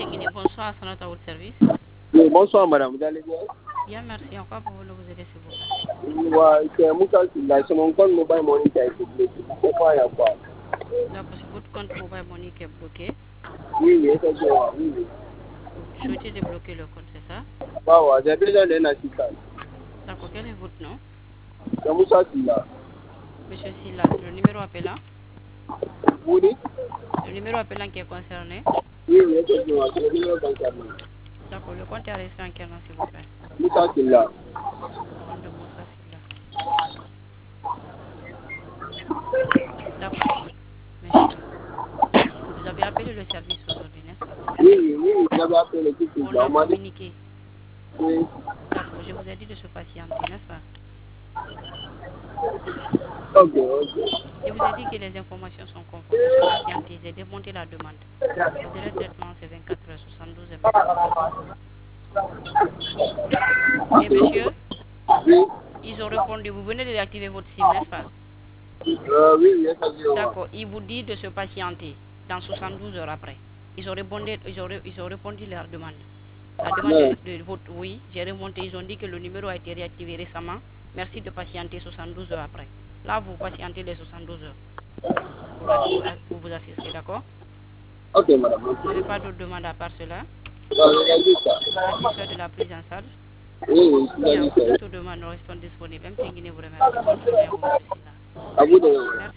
Tenguine, bonsoir, c'est notre service. Oui, bonsoir madame, vous allez bien? Bien, merci. En quoi pouvons-nous vous aider, s'il vous plaît? Ouais, c'est Moussa Silla, c'est mon compte mobile money qui a été bloqué. Pourquoi il y a quoi? D'accord, c'est votre compte mobile money qui est bloqué. Oui, oui, effectivement, oui, oui. Vous souhaitez débloquer le compte, c'est ça? Ouais, ouais, j'ai besoin d'un assistant. D'accord, quel est votre nom? C'est Moussa Silla. Monsieur Silla, le numéro appelant? Vous dites? Le numéro appelant qui est concerné? Oui, oui, effectivement, c'est le numéro bancaire. D'accord, le compte est resté en quel nom, s'il vous plaît? Moussa Silla. Compte de Moussa Silla. D'accord, monsieur. Vous avez appelé le service aujourd'hui, n'est-ce pas? Oui, oui, oui, j'avais appelé le petit On là, l'a on m'a dit. communiqué. Oui. D'accord, je vous ai dit de se patienter, n'est-ce pas? Ok, ok. Je vous ai dit que les informations sont conformes, de se patienter, j'ai démonté la demande. Le délai de traitement, c'est 24 heures, 72 heures maximum, d'accord? Et monsieur, Oui, ils ont répondu, vous venez de réactiver votre SIM, n'est-ce pas? oui, oui, effectivement. D'accord, ils vous disent de se patienter dans 72 heures après. Ils ont répondu leur demande. La demande Non. de votre oui, j'ai remonté, ils ont dit que le numéro a été réactivé récemment. Merci de patienter 72 heures après. Là, vous patientez les 72 heures pour vous assister, d'accord? Ok, madame, ok. Vous n'avez pas d'autres demandes à part cela? Non, j'ai dit ça. Satisfait de la prise en charge? Oui, oui, Bien, j'ai dit toutes ça. nos demandes restent disponibles. Même Tenguine vous remercie. Bonne journée à vous, monsieur Silla. À vous de Merci.